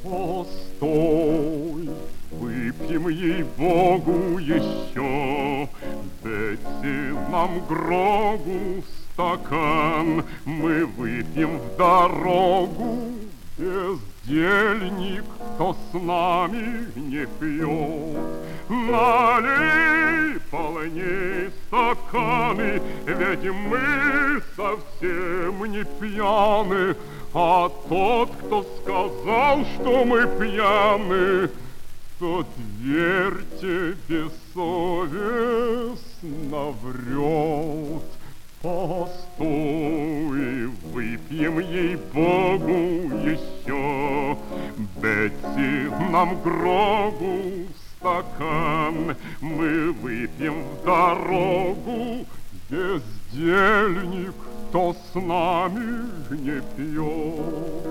Постой, выпьем ей-богу еще, дайте нам Грогу стакан, мы выпьем в дорогу. Бездельник, кто с нами не пьет, налей полней стаканы, ведь мы совсем не пьяны. А тот, кто сказал, что мы пьяны, тот, верьте, бессовестно врет. Постой, выпьем ей-богу еще, Бетси, нам Грогу стакан, мы выпьем в дорогу. Бездельник, кто с нами не пьет.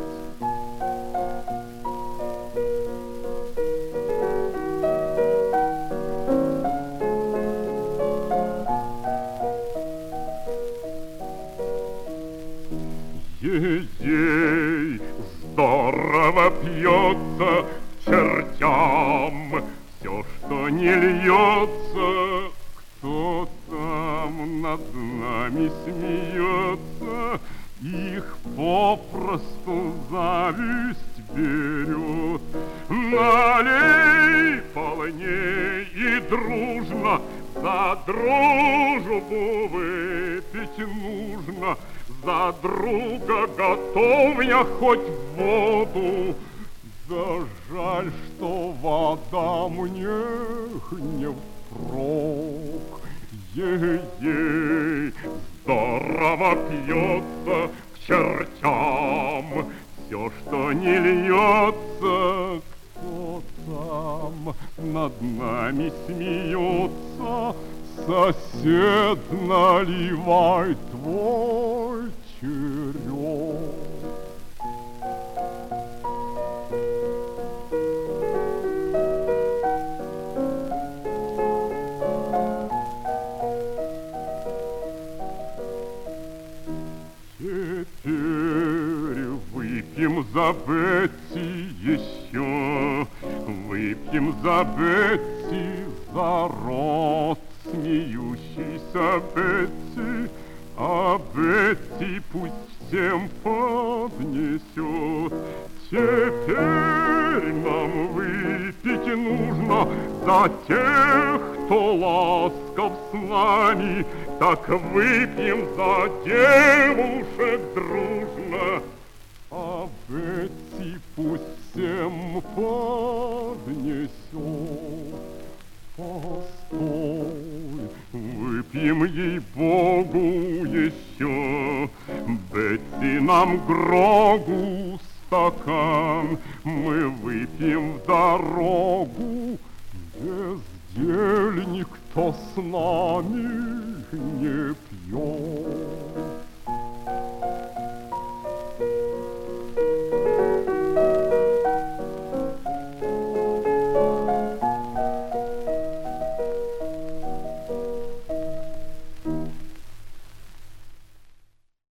Ей-ей, здорово пьется к чертям все, что не льется. Кто там над нами смеется, их попросту зависть берет. Налей полней и дружно, за дружбу выпить нужно. За друга готов я хоть в воду, да жаль, что вода мне не впрок. Ей-ей, здорово пьется к чертям все, что не льется. Кто там над нами смеется? Сосед, наливай твой черед. Теперь выпьем за Бетси еще, выпьем за Бетси, за рот смеющийся Бетси, а Бетси пусть всем поднесет. Теперь нам выпить нужно за тех, кто ласков с нами, так выпьем за девушек дружно, а Бетси пусть всем поднесет. Постой, выпьем ей-богу еще, Бетси, нам Грогу стакан, мы выпьем в дорогу. Бездельник, кто с нами не пьет.